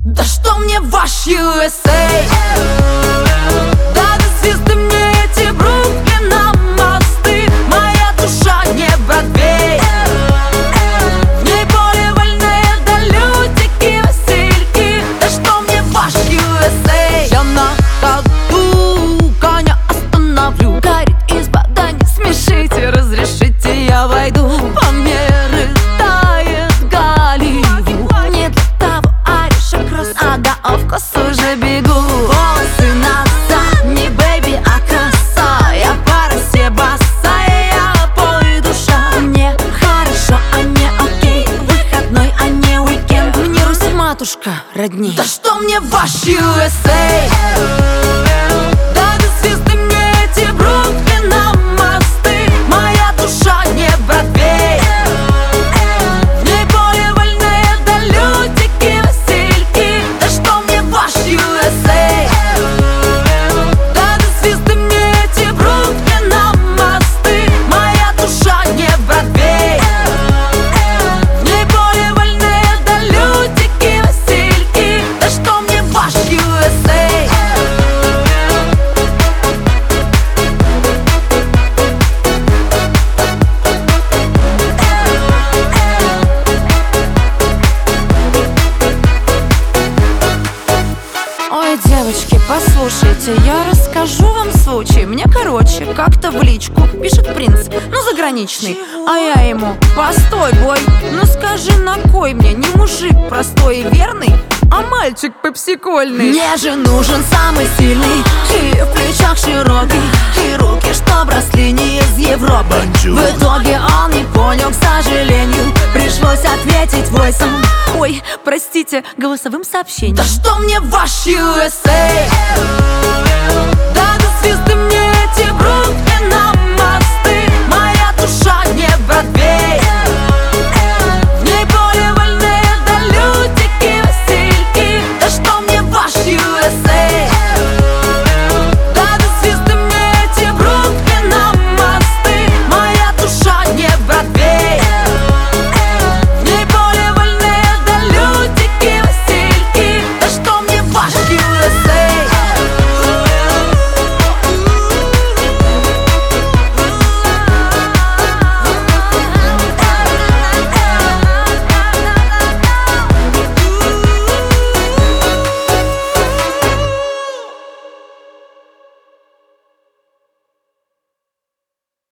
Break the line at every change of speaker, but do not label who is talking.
Да что мне ваш USA? Да свисты мне эти Бруклина мосты. Моя душа не Бродвей. В ней поле вольные, да лютики, васильки. Да что мне ваш USA? Я на ходу коня остановлю. Горит изба, да не смешите, разрешите, я войду. По мере тает Голливуд. Не для того орешек рос, ага, вкус уже бегу. Волосы назад, не бэйби, а краса. Я пара все босая, я пол и душа. Мне хорошо, а не окей. Выходной, а не уикенд. Мне Русь матушка родней. Да что мне ваш USA? Да свисты мне эти Бруклина мосты. Моя душа не Бродвей. В ней поле вольные, да лютики, васильки. Да что мне ваш USA? Да свисты мне эти Бруклина мосты. Моя душа не Бродвей. В ней поле вольные, да лютики, васильки. Да что мне ваш USA? Ой, девочки, послушайте, я расскажу вам случай. Мне, короче, как-то в личку пишет принц, ну, заграничный. А я ему: постой, бой, ну скажи, на кой мне не мужик простой и верный, а мальчик попсикольный? Мне же нужен самый сильный, и в плечах широкий, и руки, что росли не из Европы. В итоге он не понял, к сожалению. Пришлось ответить войсом. Ой, простите, голосовым сообщением. Да что мне ваш USA?